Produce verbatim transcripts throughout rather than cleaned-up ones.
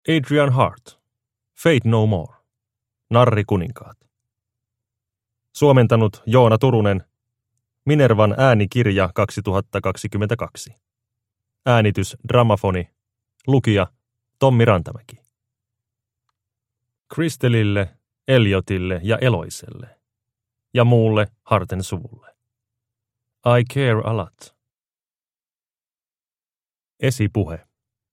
Adrian Hart, Fate No More, Narrikuninkaat. Suomentanut Joona Turunen, Minervan äänikirja kaksituhattakaksikymmentäkaksi. Äänitys Dramafoni, lukija Tommi Rantamäki. Kristelille, Eliotille ja Eloiselle ja muulle Harten suvulle. I care a lot. Esipuhe.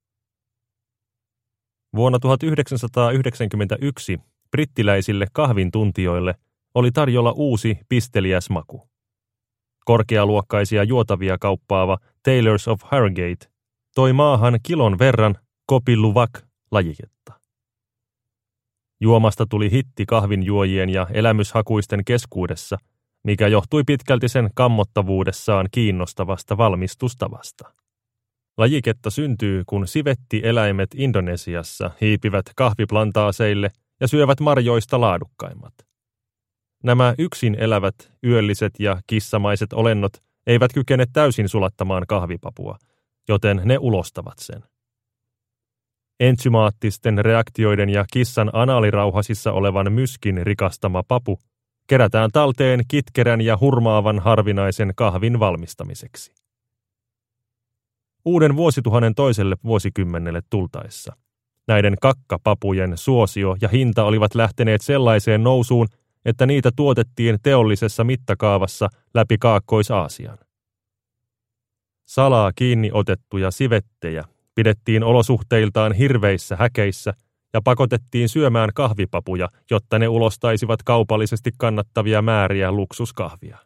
Vuonna tuhatyhdeksänsataayhdeksänkymmentäyksi brittiläisille kahvintuntijoille oli tarjolla uusi pisteliäs maku. Korkealuokkaisia juotavia kauppaava Taylors of Harrogate toi maahan kilon verran Kopi Luwak-lajiketta. Juomasta tuli hitti kahvinjuojien ja elämyshakuisten keskuudessa, mikä johtui pitkälti sen kammottavuudessaan kiinnostavasta valmistustavasta. Lajiketta syntyy, kun sivettieläimet Indonesiassa hiipivät kahviplantaaseille ja syövät marjoista laadukkaimmat. Nämä yksin elävät, yölliset ja kissamaiset olennot eivät kykene täysin sulattamaan kahvipapua, joten ne ulostavat sen. Entsymaattisten reaktioiden ja kissan anaalirauhasissa olevan myskin rikastama papu kerätään talteen kitkerän ja hurmaavan harvinaisen kahvin valmistamiseksi. Uuden vuosituhannen toiselle vuosikymmenelle tultaessa näiden kakkapapujen suosio ja hinta olivat lähteneet sellaiseen nousuun, että niitä tuotettiin teollisessa mittakaavassa läpi Kaakkois-Aasian. Salaa kiinni otettuja sivettejä pidettiin olosuhteiltaan hirveissä häkeissä ja pakotettiin syömään kahvipapuja, jotta ne ulostaisivat kaupallisesti kannattavia määriä luksuskahvia.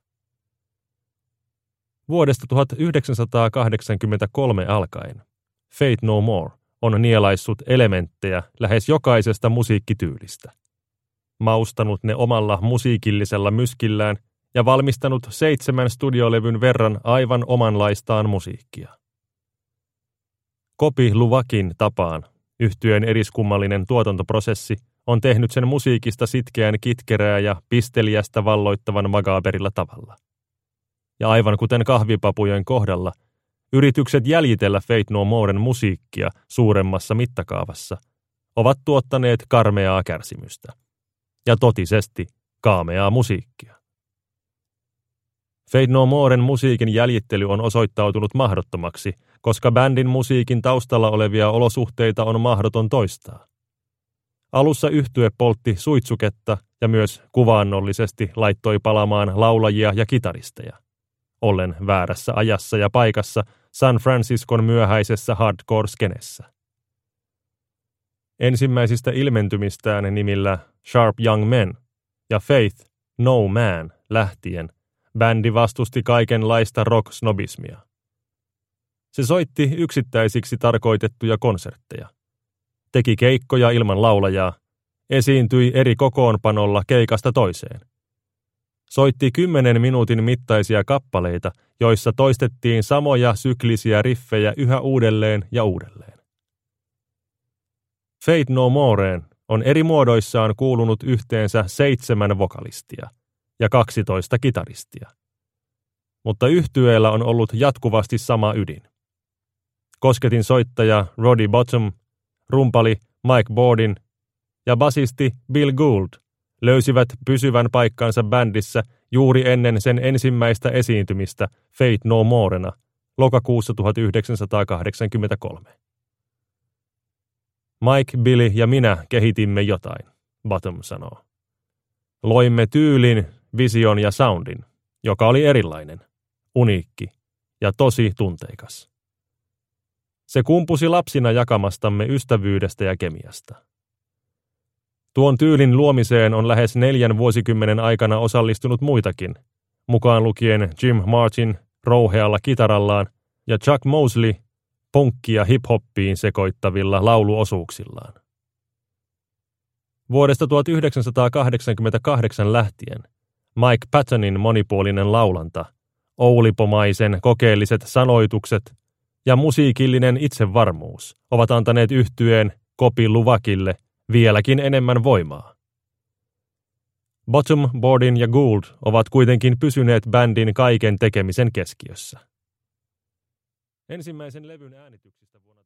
Vuodesta tuhatyhdeksänsataakahdeksankymmentäkolme alkaen Fate No More on nielaissut elementtejä lähes jokaisesta musiikkityylistä, maustanut ne omalla musiikillisella myskillään ja valmistanut seitsemän studiolevyn verran aivan omanlaistaan musiikkia. Kopi Luwakin tapaan yhtyeen eriskummallinen tuotantoprosessi on tehnyt sen musiikista sitkeän kitkerää ja pisteliästä valloittavan makaaberilla tavalla. Ja aivan kuten kahvipapujen kohdalla, yritykset jäljitellä Fate No Moren musiikkia suuremmassa mittakaavassa ovat tuottaneet karmeaa kärsimystä. Ja totisesti kaameaa musiikkia. Fate No Moren musiikin jäljittely on osoittautunut mahdottomaksi, koska bändin musiikin taustalla olevia olosuhteita on mahdoton toistaa. Alussa yhtye poltti suitsuketta ja myös kuvaannollisesti laittoi palamaan laulajia ja kitaristeja, ollen väärässä ajassa ja paikassa San Franciscon myöhäisessä hardcore-skenessä. Ensimmäisistä ilmentymistään nimillä Sharp Young Men ja Faith No Man lähtien bändi vastusti kaikenlaista rock-snobismia. Se soitti yksittäisiksi tarkoitettuja konsertteja, teki keikkoja ilman laulajaa, esiintyi eri kokoonpanolla keikasta toiseen. Soitti kymmenen minuutin mittaisia kappaleita, joissa toistettiin samoja syklisiä riffejä yhä uudelleen ja uudelleen. Fate No Moreen on eri muodoissaan kuulunut yhteensä seitsemän vokalistia ja kaksitoista kitaristia. Mutta yhtyeellä on ollut jatkuvasti sama ydin. Kosketin soittaja Roddy Bottum, rumpali Mike Bordin ja basisti Bill Gould löysivät pysyvän paikkansa bändissä juuri ennen sen ensimmäistä esiintymistä Fate No Morena lokakuussa tuhatyhdeksänsataakahdeksankymmentäkolme. Mike, Billy ja minä kehitimme jotain, Bottom sanoo. Loimme tyylin, vision ja soundin, joka oli erilainen, uniikki ja tosi tunteikas. Se kumpusi lapsina jakamastamme ystävyydestä ja kemiasta. Tuon tyylin luomiseen on lähes neljän vuosikymmenen aikana osallistunut muitakin, mukaan lukien Jim Martin rouhealla kitarallaan ja Chuck Mosley punkkia hip-hoppiin sekoittavilla lauluosuuksillaan. Vuodesta tuhatyhdeksänsataakahdeksankymmentäkahdeksan lähtien Mike Pattonin monipuolinen laulanta, oulipomaisen kokeelliset sanoitukset ja musiikillinen itsevarmuus ovat antaneet yhtyeen Kopi Luwakille vieläkin enemmän voimaa. Bottom, Bordin ja Gould ovat kuitenkin pysyneet bändin kaiken tekemisen keskiössä. Ensimmäisen levyn äänityksistä vuonna